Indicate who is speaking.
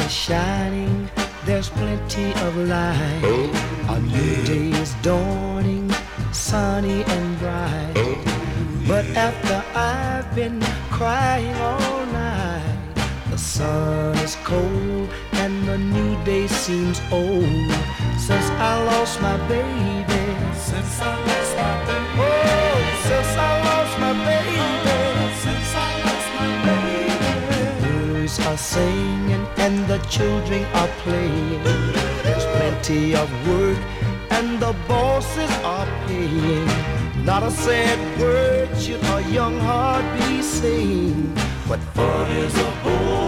Speaker 1: is shining, there's plenty of light. A new day is dawning, sunny and bright. But after I've been crying all night, the sun is cold and the new day seems old. Since I lost my baby, since I lost my baby, oh, since I lost my baby, since I lost my baby. The birds are singing and the children are playing. There's plenty of work and the bosses are paying. Not a sad word should a young heart be saying, but fun is a bore.